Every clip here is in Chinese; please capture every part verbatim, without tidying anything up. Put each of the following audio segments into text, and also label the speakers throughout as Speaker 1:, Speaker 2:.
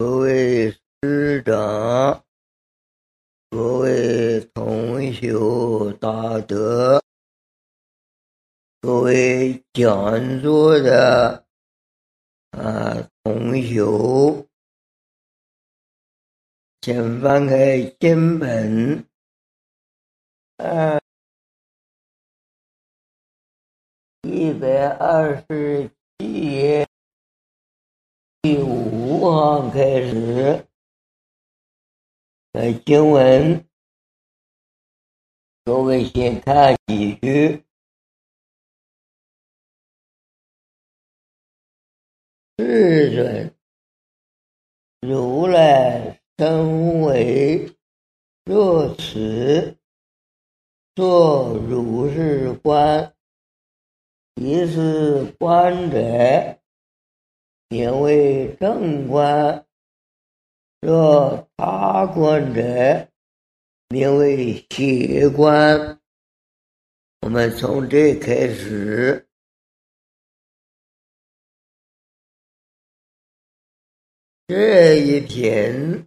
Speaker 1: 各位师长，各位同修大德，各位讲座的啊同修，请翻开经本啊一百二十七页第五行开始的经文，各位先看几句。世尊，如来身为若此，作如是观，一是观者，名为正观；若他观者，名为邪观。我们从这开始。这一篇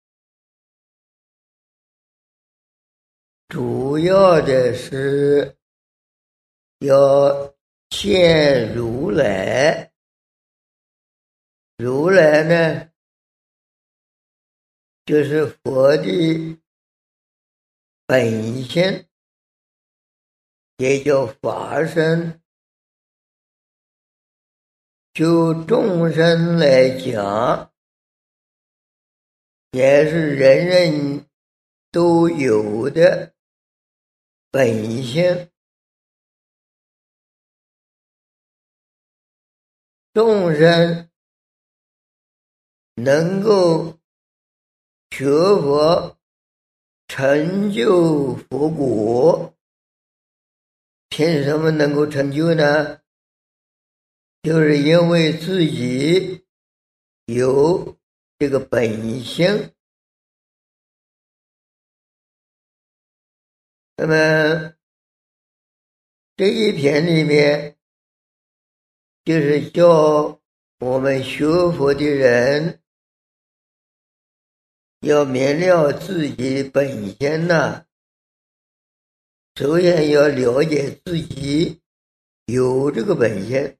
Speaker 1: 主要的是要见如来，如来呢，就是佛的本性，也叫法身。就众生来讲，也是人人都有的本性。众生能够学佛成就佛果，凭什么能够成就呢？就是因为自己有这个本性。那么这一篇里面就是叫我们学佛的人要明了自己的本性呢，首先要了解自己有这个本性，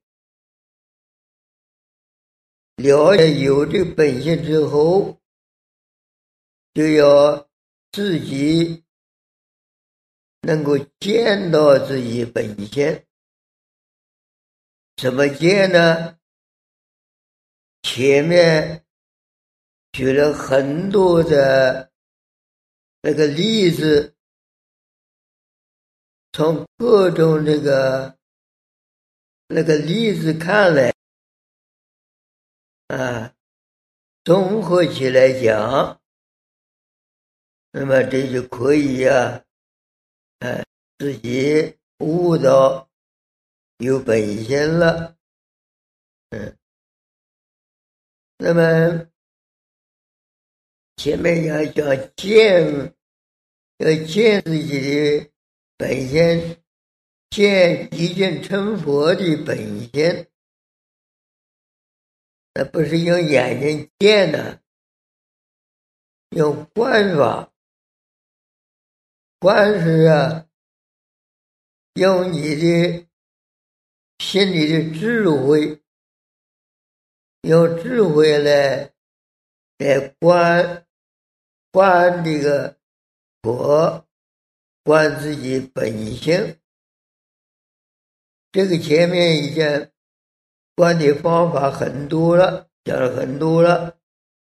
Speaker 1: 了解有这个本性之后，就要自己能够见到自己本性。怎么见呢？前面举了很多的那个例子，从各种这个那个例子看来啊，综合起来讲，那么这就可以啊，呃，自己悟到有本性了。嗯，那么前面要讲见，要见自己的本性，见已经成佛的本性，那不是用眼睛见的，用观法。观是啊，用你的心里的智慧，用智慧来来观观这个佛，观自己本性。这个前面已经观的方法很多了，讲了很多了，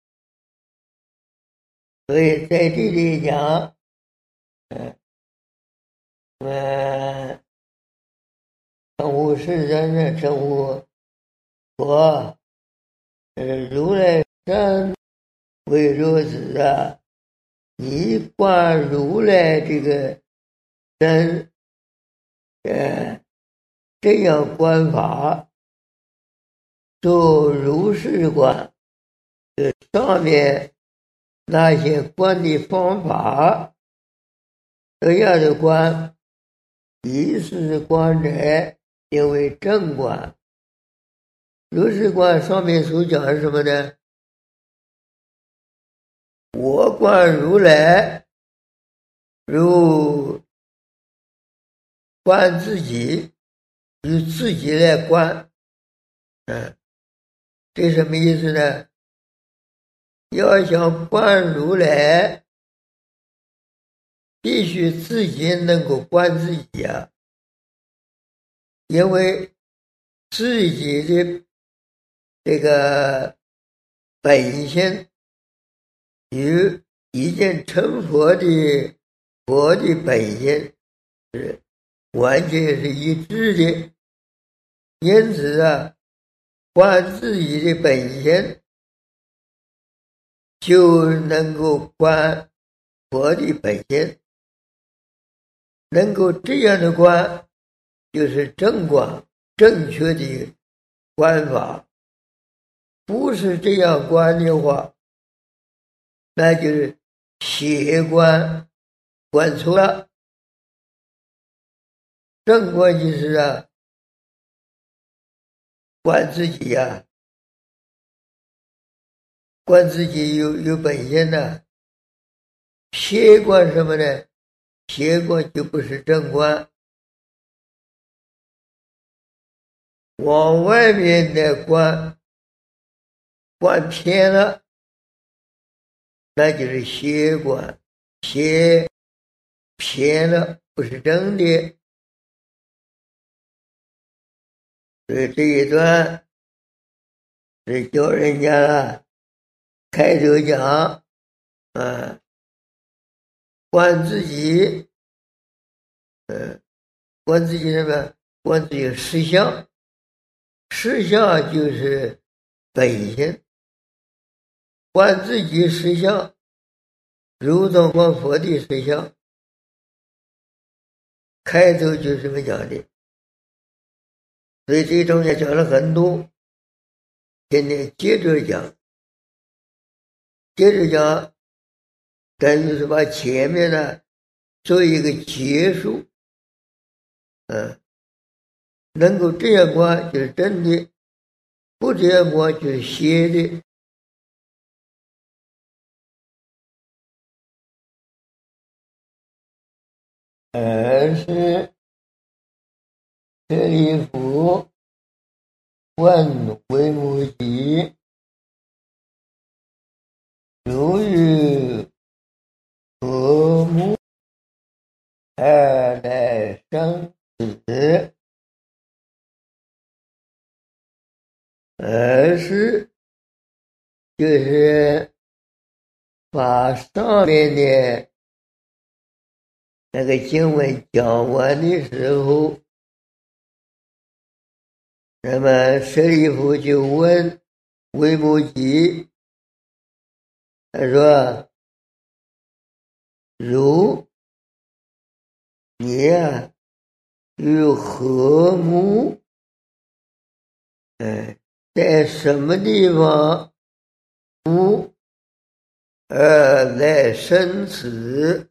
Speaker 1: 所以在这里讲，嗯嗯，称呼世尊，称呼佛，呃，如来身为如此啊！你观如来这个身，呃，这样观法，做如是观，这上面那些观的方法，这样的观，一是观者，名为正观。如是观上面所讲是什么呢？ 我观如来，如观自己，由自己来观。嗯，这什么意思呢？要想观如来，必须自己能够观自己啊，因为自己的这个本性与已经成佛的佛的本性是完全是一致的，因此啊，观自己的本性就能够观佛的本性，能够这样的观，就是正观，正确的观法。不是这样观的话，那就是邪观，观错了。正观就是啊，观自己呀、啊，观自己有有本性的。邪观什么呢？邪观就不是正观，往外面的观观偏了，那就是邪观，邪偏了，不是正的。所以这一段是教人家了，开头讲啊，观自己，嗯，观自己什么？观自己实相，实相就是本性。观自己实相，如同观佛的实相。开头就是这么讲的，所以这中间讲了很多，今天接着讲，接着讲，等于是把前面呢做一个结束。嗯，能够这样观就是真的，不这样观就是邪的。而是舍利弗问维摩诘，如于何目而来生死？而是就是把上面的那个经文讲完的时候，那么舍利弗就问维摩诘，他说：“如你啊，于何目？哎，在什么地方目而来生死？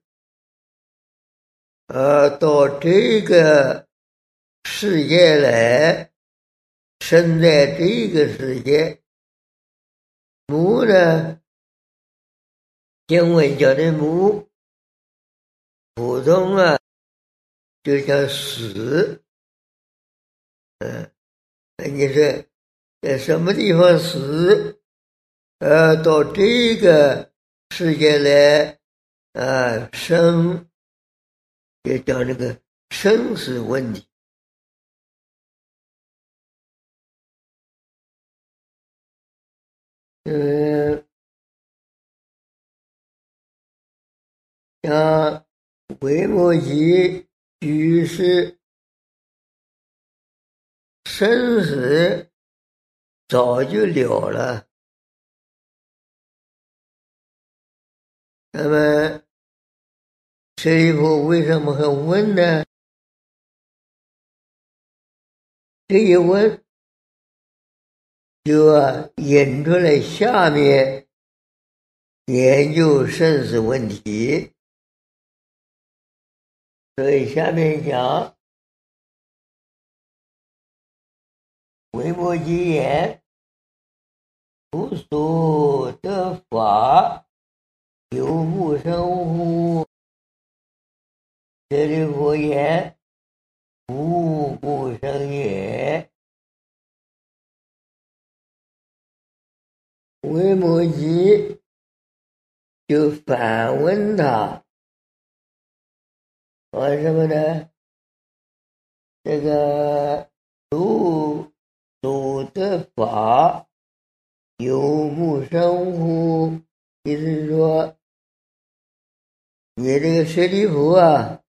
Speaker 1: 而到这个世界来，生在这个世界。目呢，经文讲的目，普通啊就叫死。嗯，那你说在什么地方死？呃，到这个世界来啊生，也讲这个生死问题。嗯，像维摩诘居士生死早就了了，那么舍利弗为什么还问呢？这一问就啊引出来下面研究生死问题。所以下面讲维摩诘言：无所得法， 有木生乎？舍利弗言：无木生也。维摩诘就反问他，说什么呢？这个如所得法有木生乎？意思是说，你这个舍利弗啊，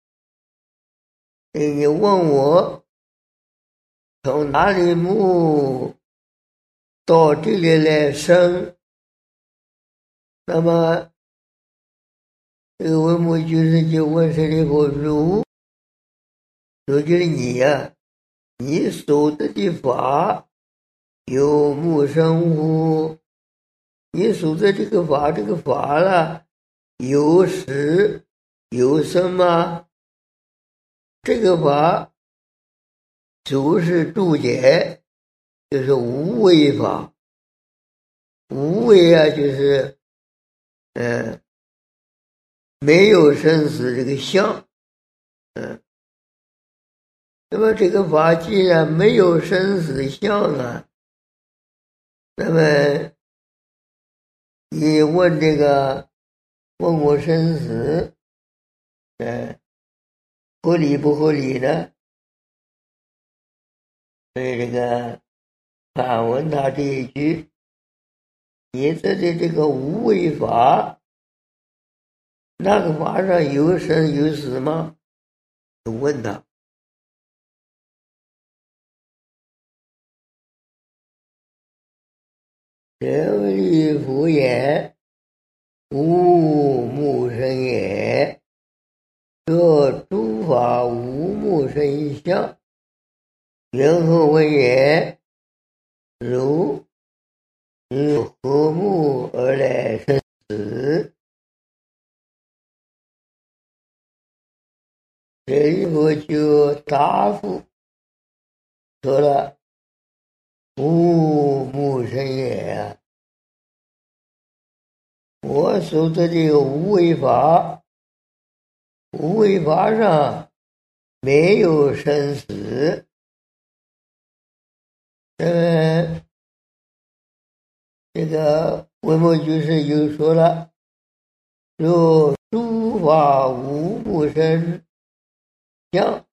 Speaker 1: 你问我从哪里木到这里来生？那么这个维摩居士就问舍利弗：如如就是你呀、啊，你所得的法有木生乎？你所得这个法，这个法了，有实有生吗？这个法就是注解，就是无为法。无为啊，就是嗯、呃，没有生死这个相，嗯、呃。那么这个法既然没有生死相啊，那么你问这个问我生死，嗯，合理不合理呢？所以这个反问他这一句：你这的这个无为法，那个法上有生有死吗？就问他。舍利弗言：无木生也。这诸法无木生相，缘何为也？如是何木而来生死？舍利弗就答复说了：无木生也啊！我所得这个无为法，无为法上没有生死。呃，这个维摩居士又说了：若诸法无不生相，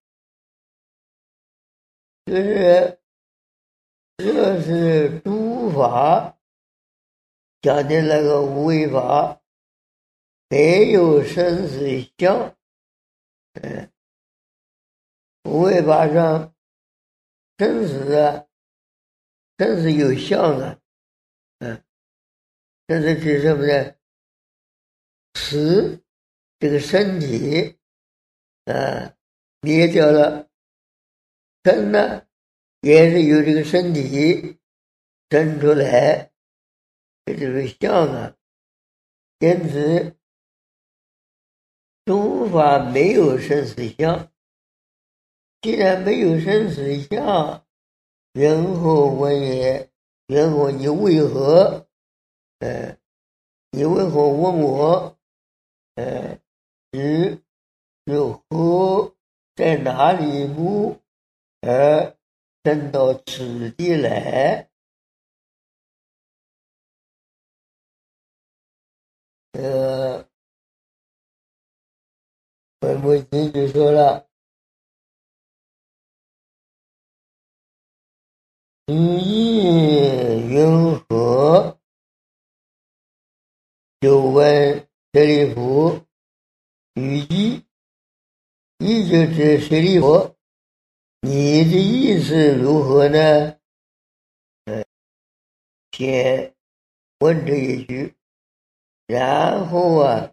Speaker 1: 就是这是诸法讲的那个无为法，没有生死相。嗯，无为法上生死啊，生死有相啊，嗯，这是指什么呢？死这个身体啊灭掉了，生呢也是由这个身体生出来，这就是相啊。因此诸法没有生死相。既然没有生死相，缘何问也？缘何你为何？呃，你为何问我？呃，是是何在哪里木而生到此地来？呃，维摩诘就说了：语意云何？就问舍利弗，语意，意就是舍利弗，你的意思如何呢？呃，先问这一句，然后啊，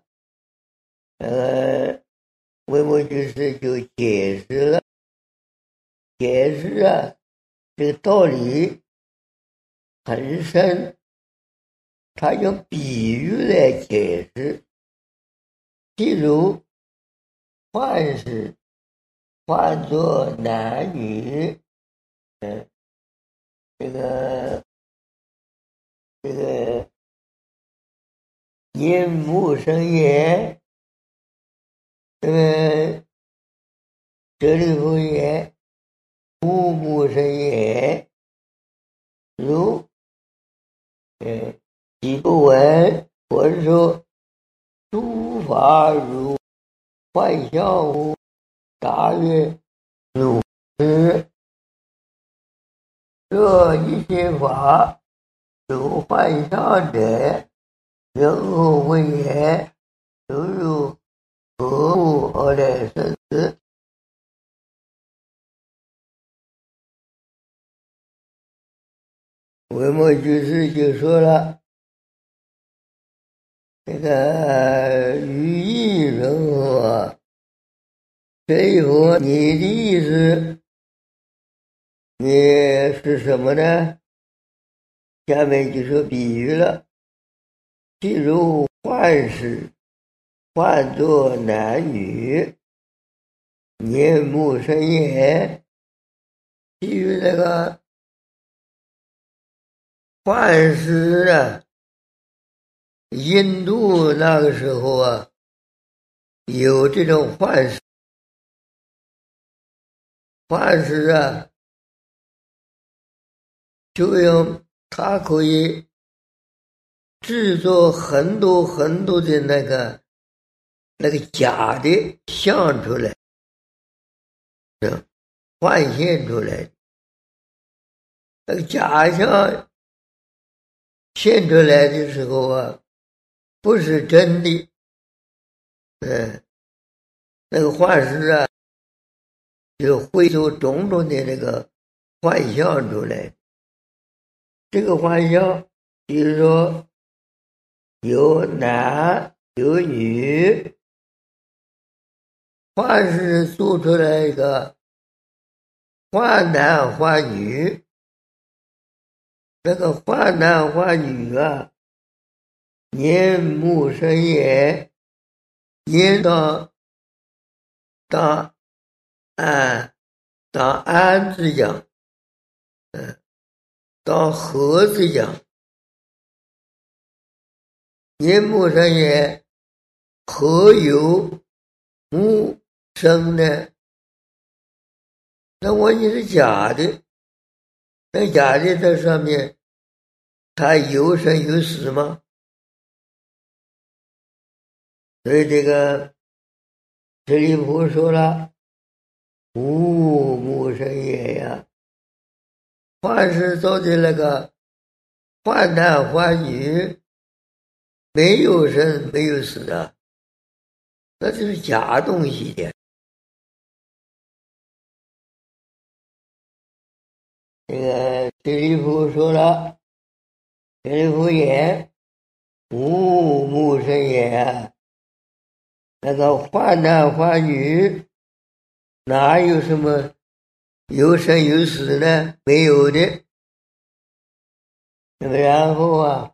Speaker 1: 呃，维摩居士就解释了，解释啊，这个道理很深，他用比喻来解释。譬如幻视，换作男女，嗯，这个这个因木生也。这个舍利弗也，无木生也。如呃，既不闻，或者说诸法如幻象乎？大曰如是。这一切法如幻象者，人何为也？犹如何物而来生死？维摩居士就说了，这个语义人何？舍利弗，你的意思你是什么呢？下面就说比喻了，譬如幻视，幻作男女，年目生也。譬如那个幻视啊，印度那个时候啊，有这种幻视，幻视啊，就用它可以制作很多很多的那个那个假的像出来，幻现出来，那个假象现出来的时候啊，不是真的，嗯，那个幻视啊，就会有种种的那个幻象出来。这个幻象，比如说有男有女，幻视做出来一个幻男幻女，那个幻男幻女啊，年目生也，年当当安当安之讲，嗯，当和之讲，年目生也，何有木生呢？那万一是假的，那假的在上面，它有生有死吗？所以这个舍利弗说了，无木生也呀。幻视做的那个幻男幻女，没有生没有死啊，那就是假东西的。这个舍利弗说了，舍利弗也，无木生也啊。那个幻男幻女哪有什么有生有死呢？没有的。那么然后啊，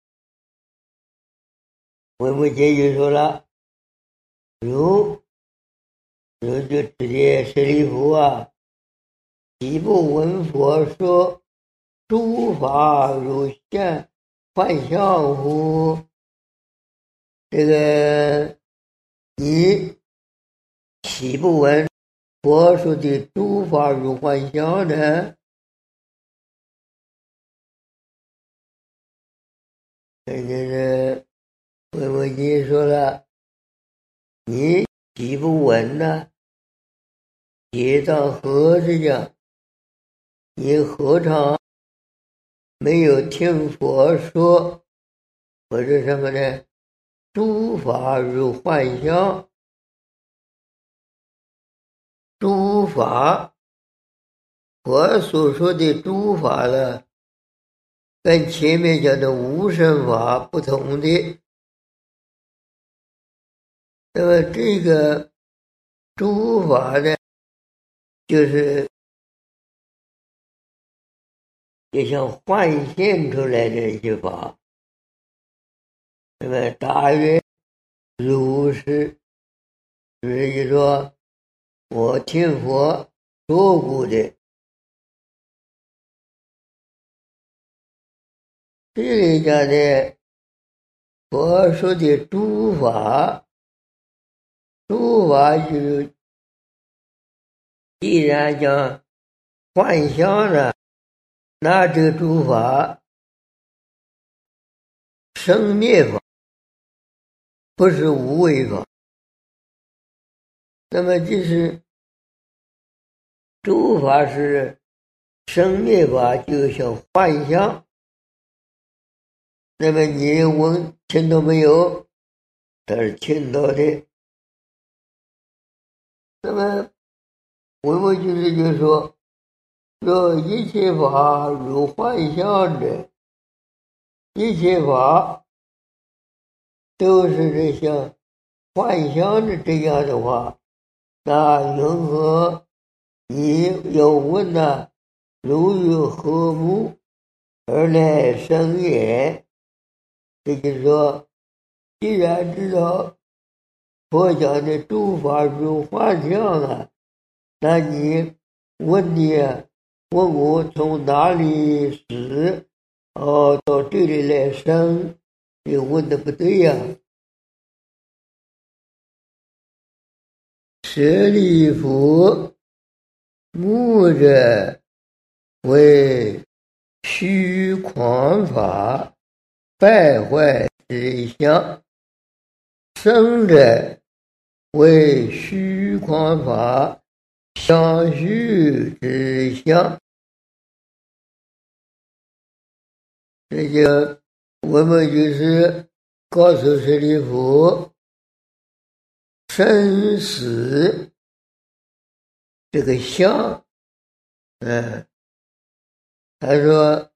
Speaker 1: 维摩诘就说了，如如就指的舍利弗啊，岂不闻佛说诸法如现幻象乎？这个你岂不闻佛说的诸法如幻象呢？这就是维摩诘说了，你岂不闻呢？也当何之讲？你何尝没有听佛说，或者什么呢？诸法如幻象，诸法，我所说的诸法呢，跟前面讲的无生法不同的。那么这个诸法呢，就是也像幻现出来的一些法。那么大约如是，就是一说我听佛说过的。这里讲的佛说的诸法，诸法就是既然讲幻象了，那这个诸法生灭法，不是无为法。那么就是诸法是生灭法，就像幻象。那么你问听到没有？他是听到的。那么我们就是就说，说一切法如幻象的，一切法都是这像幻象的这样的话，那云何你要问呢？如于何物而来生也？这就是说，既然知道佛讲的诸法如幻象啊，那你问你问我从哪里死哦到这里来生，你问的不对呀、啊。舍利弗，目者为虚诳法败坏之相，生者为虚诳法相续之相。这就我们就是告诉舍利弗，生死这个相，嗯，他说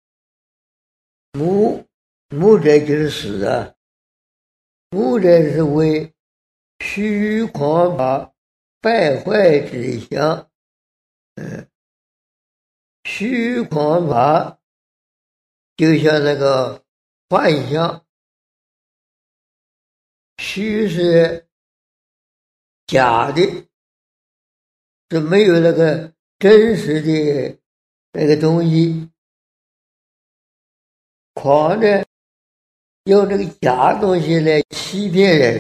Speaker 1: 目目者就是死啊，目者是为虚诳法败坏之相，嗯，虚诳法就像那个幻象，虚是假的，是没有那个真实的那个东西。诳呢，用这个假东西来欺骗人，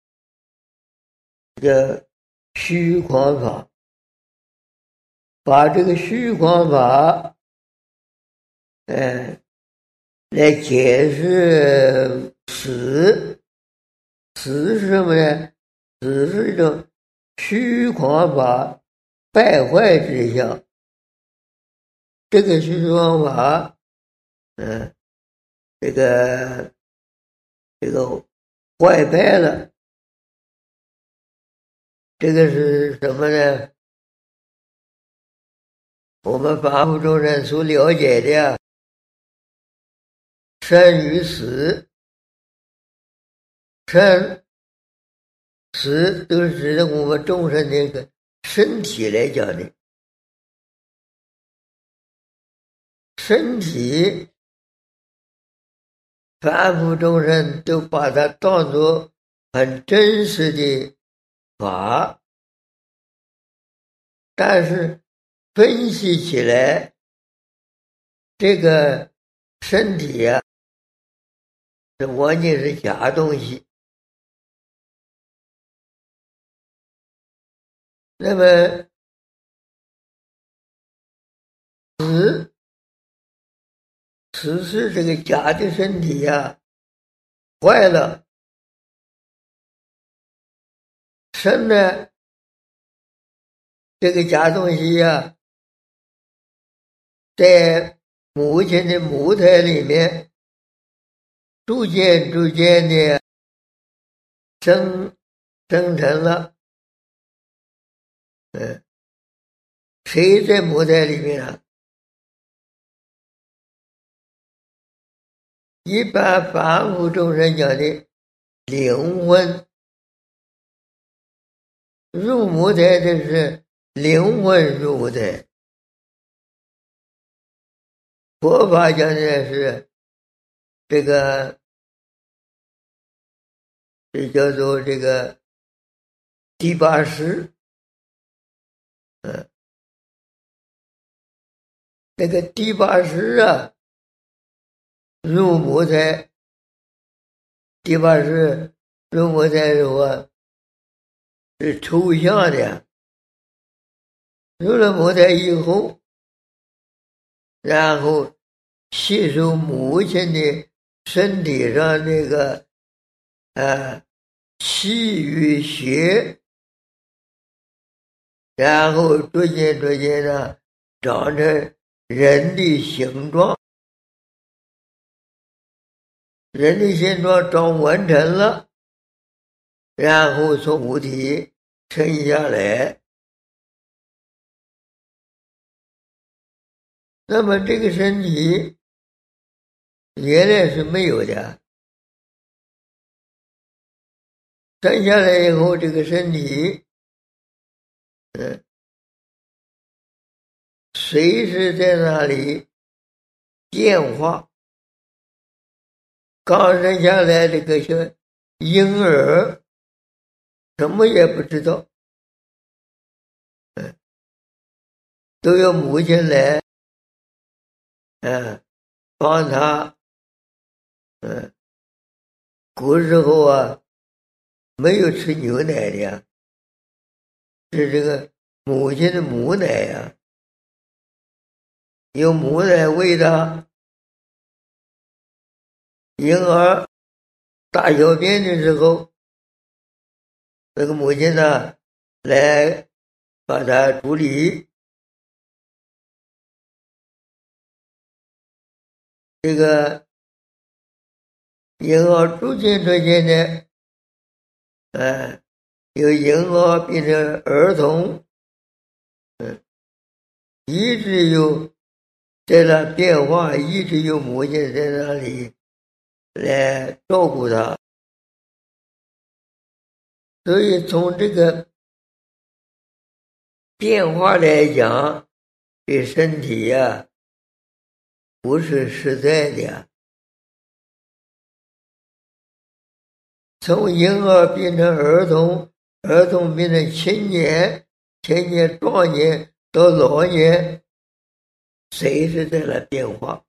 Speaker 1: 这个虚诳法，把这个虚诳法，呃，来解释死。死是什么呢？死是一种虚诳法败坏之相。这个虚诳法，嗯、呃，这个这个坏败了。这个是什么呢？我们凡夫众生所了解的生与死，生死都是指的我们众生这个身体来讲的。身体凡夫众生都把它当作很真实的法，但是分析起来，这个身体啊，这完全是假东西。那么死死是这个假的身体呀、啊，坏了，生呢，这个假东西呀、啊，在母亲的母胎里面逐渐逐渐的生生成了。嗯，谁在母胎里面啊？一般凡夫众生讲的灵魂，入母胎的是灵魂入母胎，佛法讲的是这个，这叫做这个第八识。嗯，那个第八识啊，入母胎第八是论佛在说是抽象的，入了母胎以后，然后吸收母亲的身体上这个呃气与血，然后逐渐逐渐的长成人的形状，人的形状长完成了，然后从母体沉下来。那么这个身体原来是没有的，沉下来以后，这个身体嗯，随时在那里变化。刚生下来这个小婴儿什么也不知道，嗯，都有母亲来嗯帮他。嗯，古时候啊没有吃牛奶的呀，是这个母亲的母奶呀，用母奶喂他。婴儿大小便的时候，那个母亲呢来把它处理。这个婴儿逐渐逐渐的，呃，由婴儿变成儿童，嗯，一直有在那变化，一直有母亲在那里来照顾他。所以从这个变化来讲，这身体呀、啊、不是实在的。从婴儿变成儿童，儿童变成青年，青年壮年到老年，随时在那变化。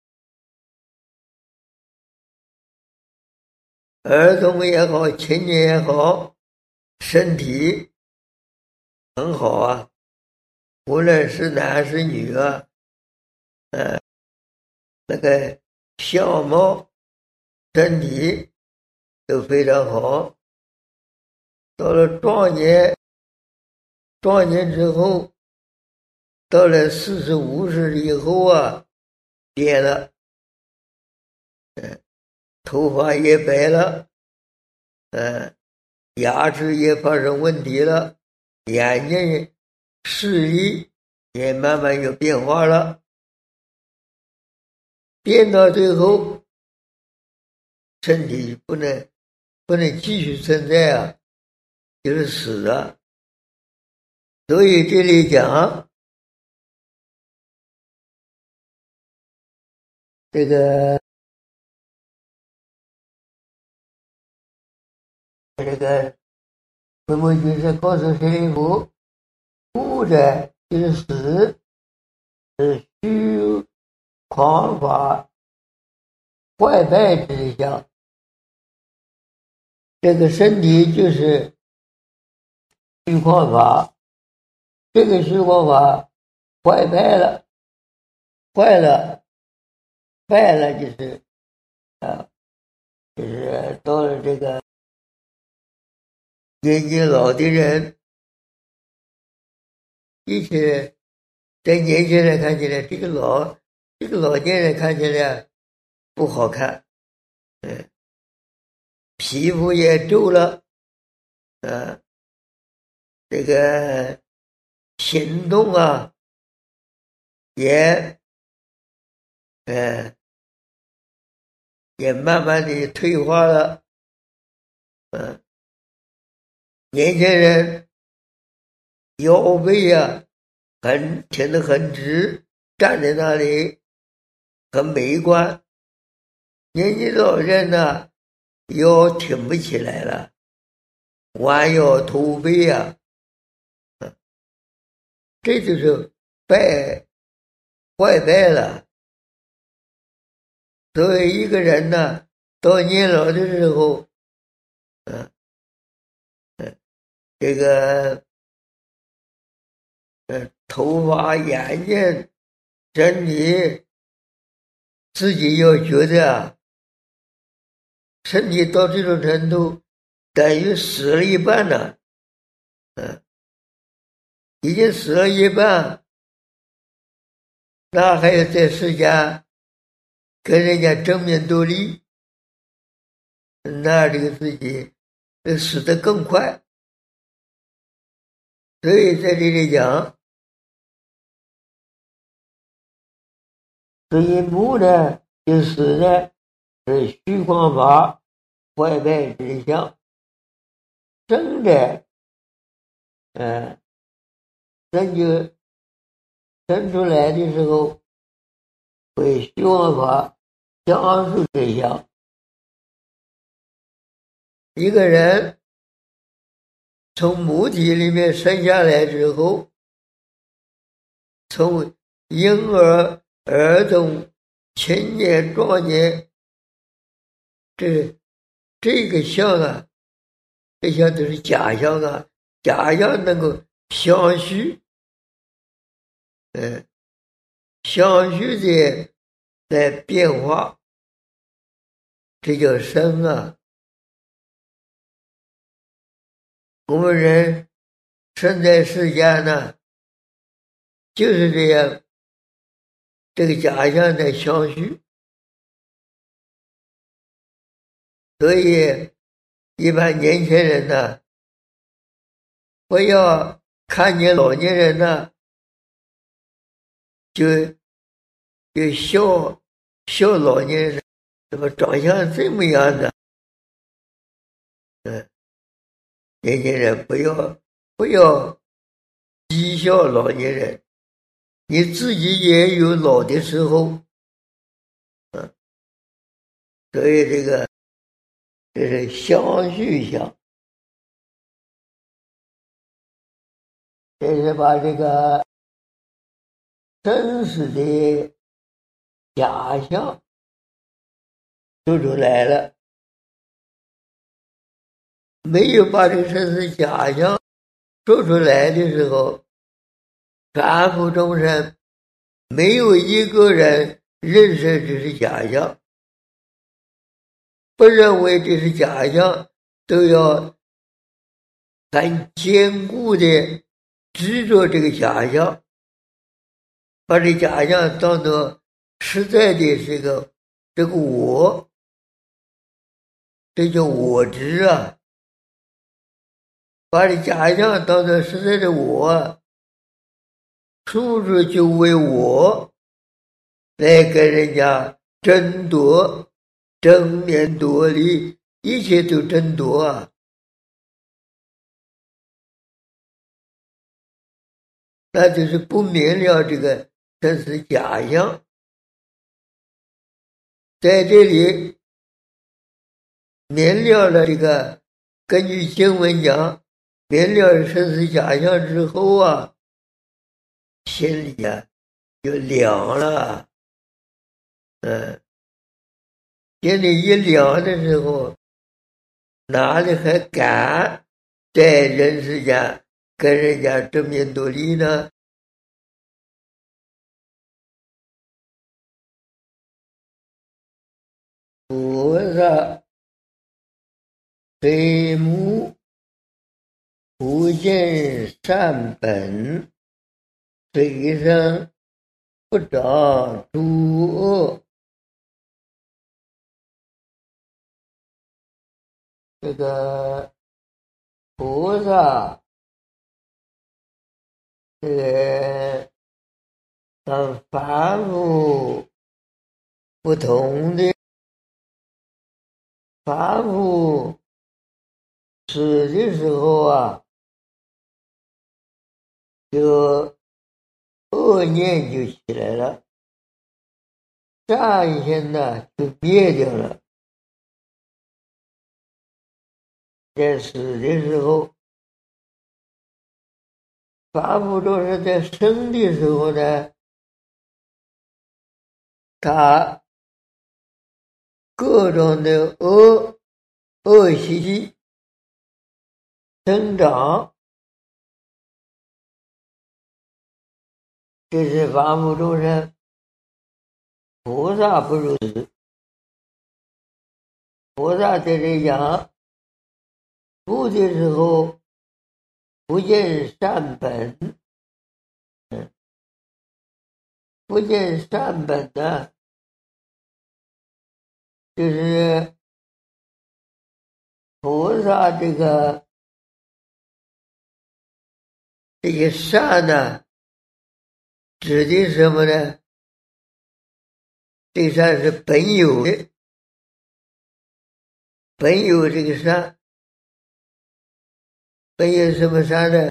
Speaker 1: 儿童也好，青年也好，身体很好啊，无论是男是女啊，呃，那个相貌、身体都非常好。到了壮年，壮年之后，到了四十五十以后啊，变了，嗯，头发也白了，嗯，牙齿也发生问题了，眼睛视力也慢慢有变化了，变到最后，身体不能不能继续存在啊，就是死了。所以这里讲这个这个文末居士告诉舍利弗，故者就是死，是虚狂法坏败之相。这个身体就是虚狂法，这个虚狂法坏败了，坏了，败了就是啊，就是到了这个年纪老的人，一起在年轻人看起来，这个老这个老年人看起来不好看，嗯，皮肤也皱了，嗯，这个行动啊也呃也慢慢的退化了，嗯，年轻人腰背啊很挺得很直，站在那里很美观。年纪老人呢腰挺不起来了，弯腰驼背啊，嗯，这就是败坏败了。所以一个人呢到年老的时候，嗯嗯，这个呃头发、眼睛、身体，自己要觉得啊，身体到这种程度，等于死了一半了，嗯，已经死了一半，那还要在世间跟人家争名夺利，那这个自己死得更快。所以在这里讲，这一幕呢，就是呢是虚光法外败之相，生的，嗯，生就生出来的时候为虚光法相术之相。一个人从母体里面生下来之后，从婴儿、儿童、青年、壮年，这这个相啊，这相都是假象啊，假象能够相续，嗯，相续的来变化，这叫生啊。我们人生在世间呢，就是这样，这个假象在相续，所以一般年轻人呢，不要看见老年人呢，就就笑笑老年人怎么长相这么样的，嗯，年轻人不要不要讥笑老年人，你自己也有老的时候，嗯，所以这个这是相续相，这是把这个真实的假象说出来了。没有把这个真实假象说出来的时候，凡夫众生没有一个人认识这是假象，不认为这是假象，都要很坚固的执着这个假象，把这假象当作实在的这个这个我，这叫我执啊。把这假象当作实在的我，处处就为我来跟人家争夺、争名夺利，一切都争夺啊！那就是不明了这个这是假象。在这里明了了这个，根据经文讲，明了生死假象之后啊，心里啊就凉了，嗯，心里一凉的时候，哪里还敢在人世间跟人家争名夺利呢？菩萨非目不见善本，随身不长诸恶。这个菩萨，这个跟凡夫不同的，凡夫死的时候啊，就恶念就起来了，善心呢就灭掉了。在死的时候，凡夫都是在生的时候呢，他各种的恶恶习气增长，这是凡夫众生，菩萨不如此。菩萨在这讲悟的时候，不见善本，嗯，不见善本呢，就是菩萨这个这些善呢，指的什么呢？这善是本有的，本有这个善，本有什么善呢？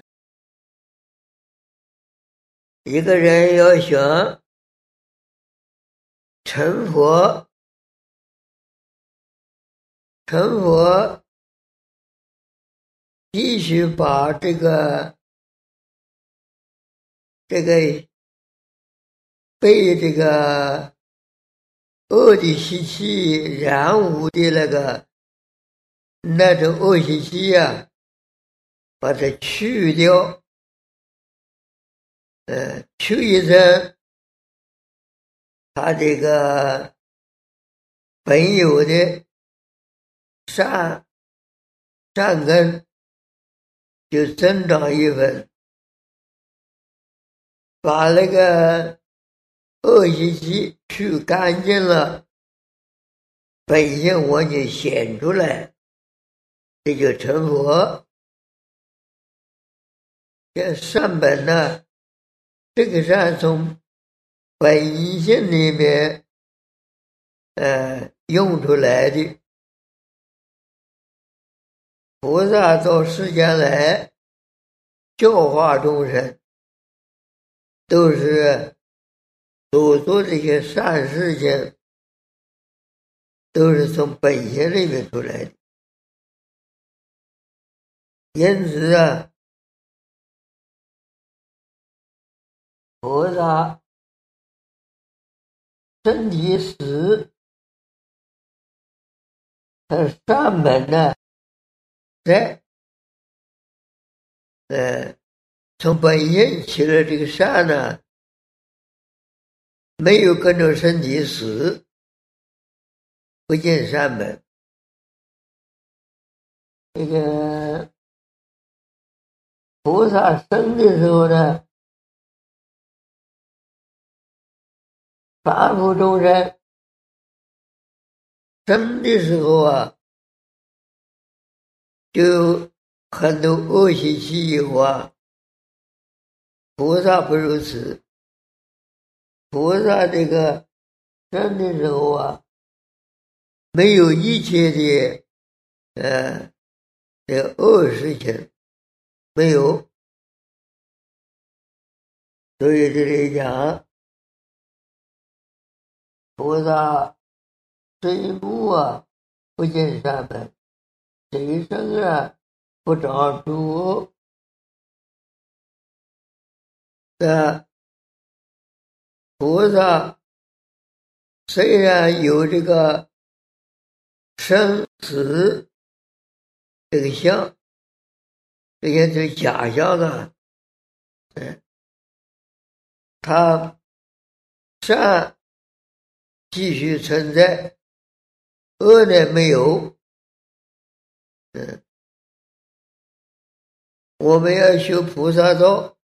Speaker 1: 一个人要想成佛，成佛必须把这个这个被这个恶的习气染污的那个那种恶习气啊，把它去掉，呃，去一层他这个本有的善善根就增长一分，把那个恶习气去干净了，本性完全显出来，这就成佛。这善本呢，这个善从本性里面呃用出来的。菩萨到世间来教化众生，都是所做这些善事情都是从本性里面出来的。因此啊，菩萨身体死，他善本呢在呃从本性起了这个善呢，没有跟着身体死，不见善本。这个菩萨生的时候呢，凡夫众生生的时候啊，就很多恶习气有啊。菩萨不如此，菩萨这个生的时候啊，没有一切的呃这个恶事情，没有。所以这里讲，菩萨虽木啊，不见善本，谁生啊不长出的。菩萨虽然有这个生死这个相，这些是假象的，嗯，他善继续存在，恶呢没有。嗯，我们要修菩萨道，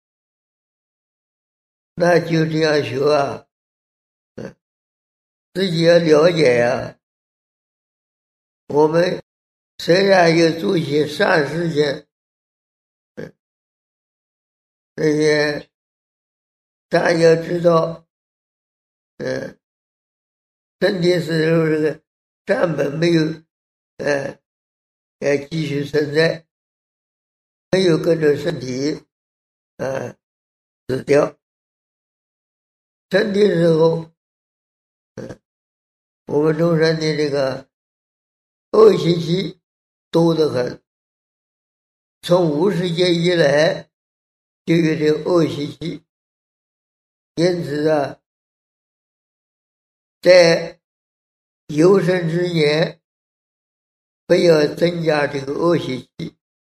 Speaker 1: 那就这样学啊，嗯，自己要了解呀、啊。我们虽然有做一些善事情，嗯，那些咱要知道，嗯，身体时候这个善本没有，呃，要继续存在，没有跟着身体，呃，死掉。生的时候，嗯，我们众生的这个恶习气多得很，从无始劫以来就有这个恶习气，因此啊，在有生之年不要增加这个恶习气。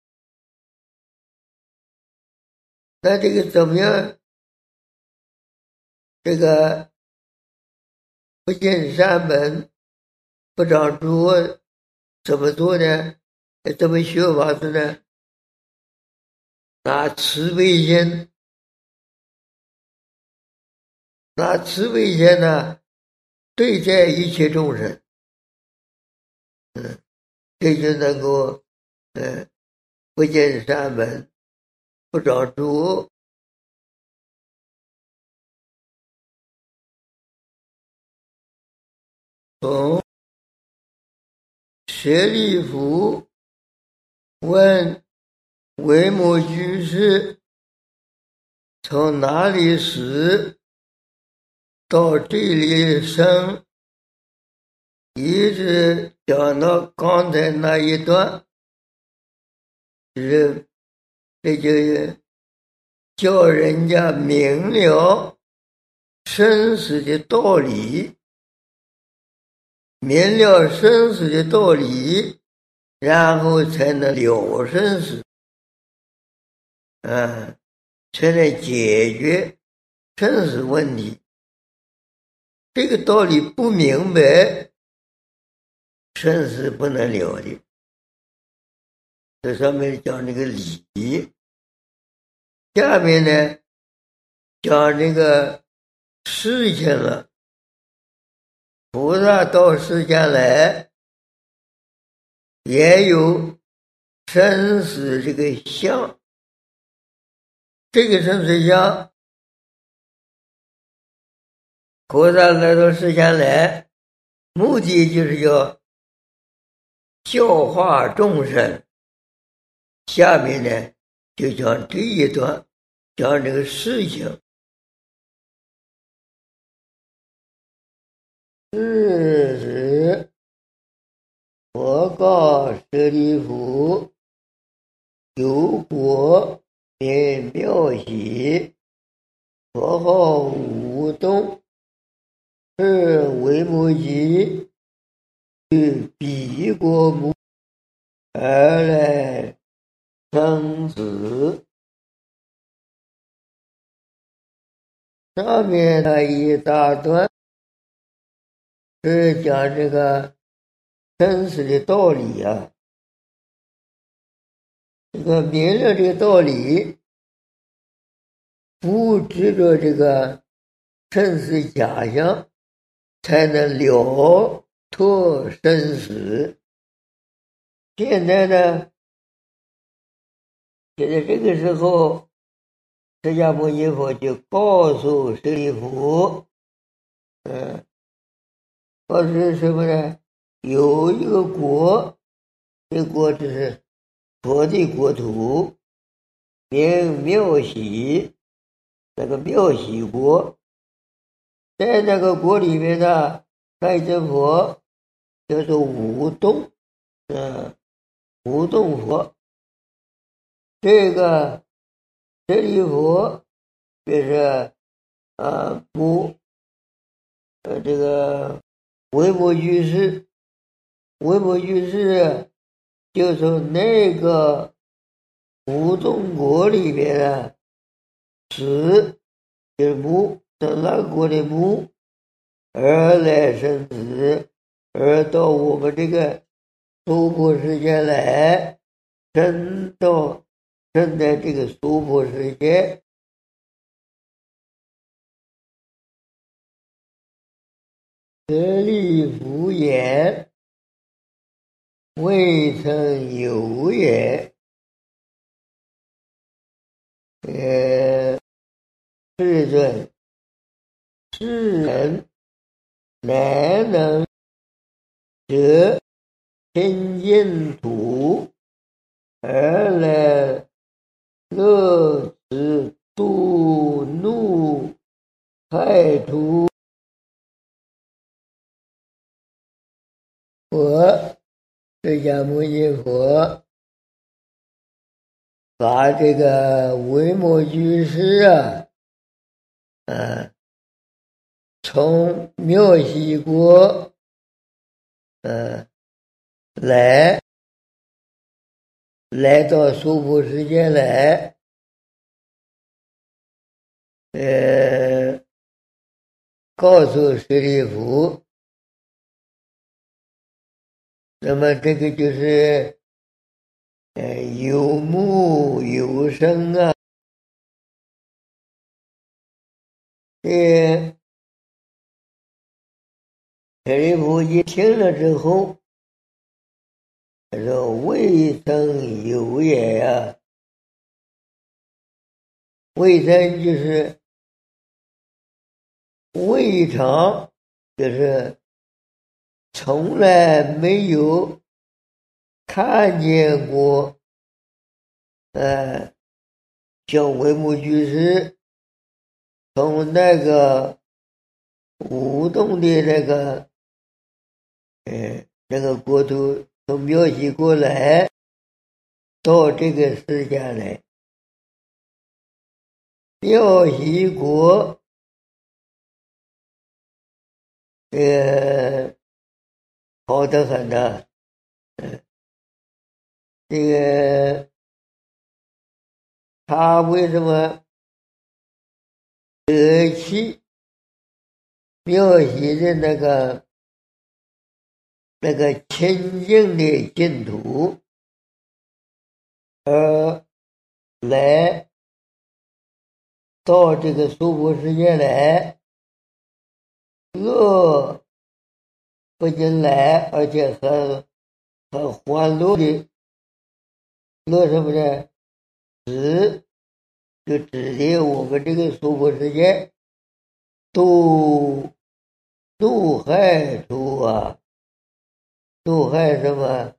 Speaker 1: 那这个怎么样？这个不见山门，不长诸恶，怎么做呢？怎么学法子呢？拿慈悲心，拿慈悲心呢，对待一切众生，嗯，这就能够，嗯，不见山门，不长诸恶。从舍利弗问维摩居士，从哪里死到这里生，一直讲到刚才那一段，是这就叫人家明了生死的道理，明了生死的道理，然后才能了生死，啊，才能解决生死问题。这个道理不明白，生死不能了的。这上面讲这个理，下面呢讲这个事情了。菩萨到世间来，也有生死这个相。这个生死相，菩萨来到世间来，目的就是要教化众生。下面呢就讲这一段，讲这个事情。是时，佛告舍利弗，有国名妙喜，佛号无动，是维摩诘于彼国母，而来生死。上面那一大段是讲这个生死的道理啊。这个明了这个道理，不执着这个生死假象，才能了脱生死。现在呢，现在这个时候，释迦牟尼佛就告诉舍利弗，嗯，告诉什么呢？有一个国，这国就是佛的国土，名妙喜，那个妙喜国，在那个国里面呢，那一尊佛叫做无动，嗯，无动佛。这个舍利弗就是啊母呃这个维摩居士，维摩居士就从那个无动国里面呢，死就是母，从那个国的母而来生子，而到我们这个娑婆世界来，生到生在这个娑婆世界。舍利弗言，未曾有也。呃，世尊，世人难能得清净土，而来乐此度怒害途。佛释迦牟尼佛把这个维摩居士啊，啊，从妙喜国呃，来来到娑婆世界来，呃，告诉舍利弗，那么这个就是呃有目有声啊，这舍利弗一听了之后，他说未曾有也呀、啊，未曾就是未尝，就是从来没有看见过呃像维摩居士从那个舞动的那个呃那个国土从庙西过来到这个世界来，庙西国呃好得很呐、呃，这个他为什么得去庙西的那个那个清净的净土，而来到这个娑婆世界来，乐不仅来，而且很很欢乐的，乐什么呢？指就指的我们这个娑婆世界都渡害处啊，渡害什么？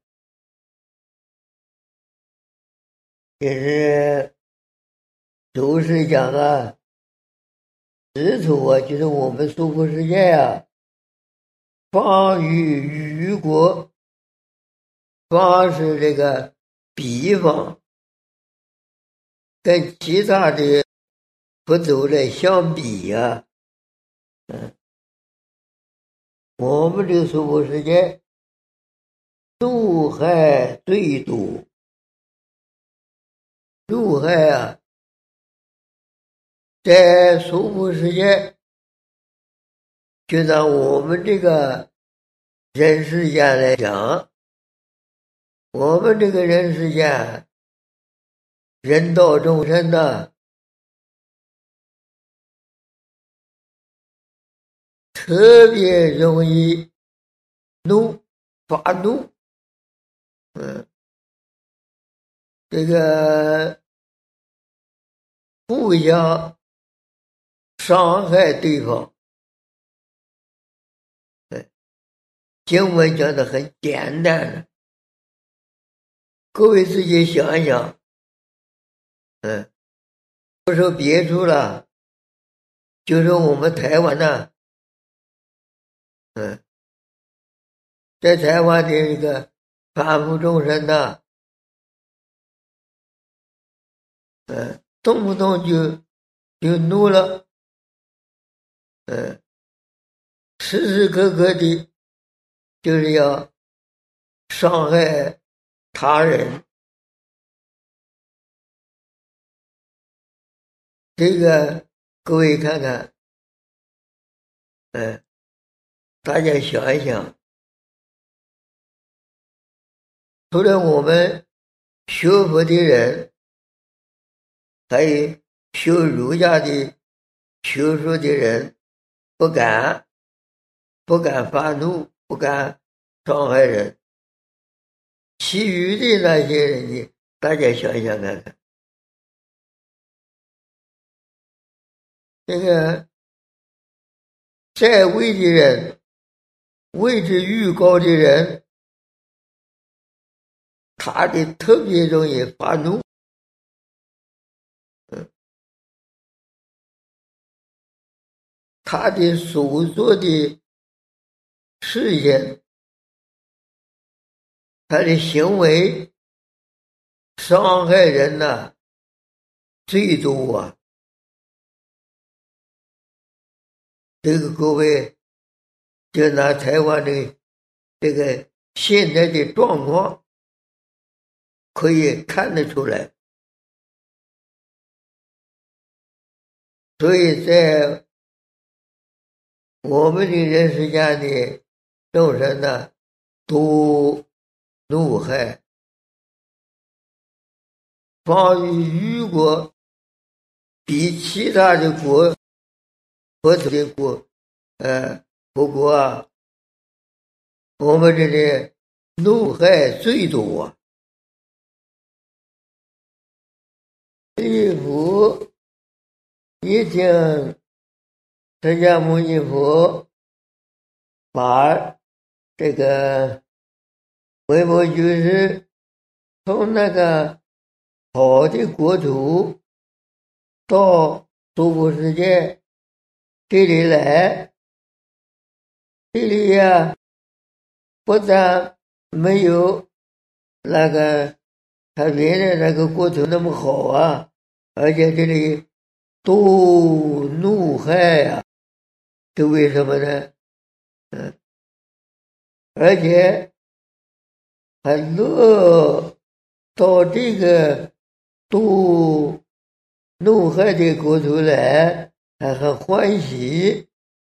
Speaker 1: 也是都是讲啊，指处啊，就是我们娑婆世界啊，方与余国，方是这个比方，跟其他的佛祖来相比呀、啊，嗯，我们这个娑婆世界毒害最多，毒害啊，在娑婆世界，就拿我们这个人世间来讲，我们这个人世间人道众生呢，特别容易怒发怒，嗯，这个互相伤害对方。经文讲的很简单，各位自己想一想，嗯，不说别处了，就说我们台湾呢，嗯，在台湾的这个凡夫众生呢，嗯，动不动就就怒了，嗯，时时刻刻的，就是要伤害他人。这个各位看看，嗯，大家想一想，除了我们学佛的人，还有修儒家的修书的人，不敢不敢发怒，不敢伤害人。其余的那些人呢，大家想想看看，这个在位的人，位置愈高的人，他的特别容易发怒。嗯，他的所做的事情，他的行为伤害人呐、啊，最多啊。这个各位就拿台湾的这个现在的状况可以看得出来。所以在我们的人世间的众生呢，都怒害，方于余国比其他的国佛祖的国呃不过啊，我们这里怒害最多啊。一佛一听释迦牟尼佛把这个维摩居士从那个好的国土到娑婆世界这里来，这里呀不但没有那个他原来那个国土那么好啊，而且这里都怒害呀、啊，这为什么呢？嗯，而且还乐到这个都怒害的国土来，还很欢喜。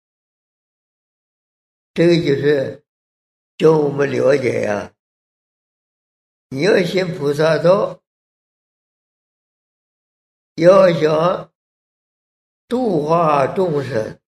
Speaker 1: 这个就是叫我们了解呀、啊，你要信菩萨道，要想度化众生，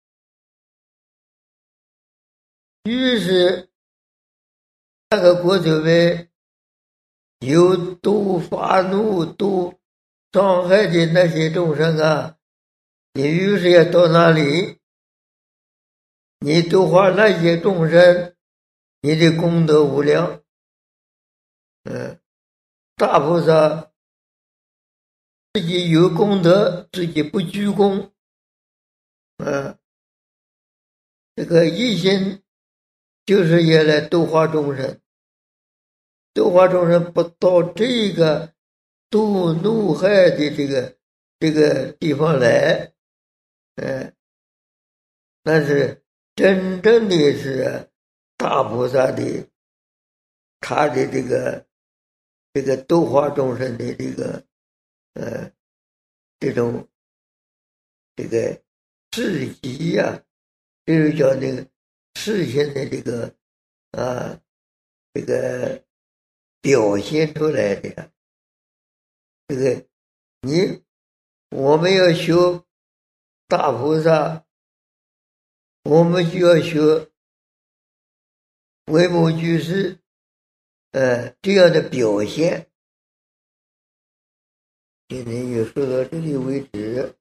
Speaker 1: 于是那个国土内有都发怒、都伤害的那些众生啊，你于是要到那里，你度化那些众生，你的功德无量。嗯，大菩萨自己有功德，自己不居功。嗯，这个一心就是也来度化众生，度化众生不到这个度怒害的这个这个地方来，嗯，那是真正的是大菩萨的，他的这个这个度化众生的这个呃这种这个事迹呀，这就叫那个事情的这个啊这个表现出来的呀。这个你我们要学大菩萨，我们就要学维摩居士呃这样的表现。今天就说到这里为止。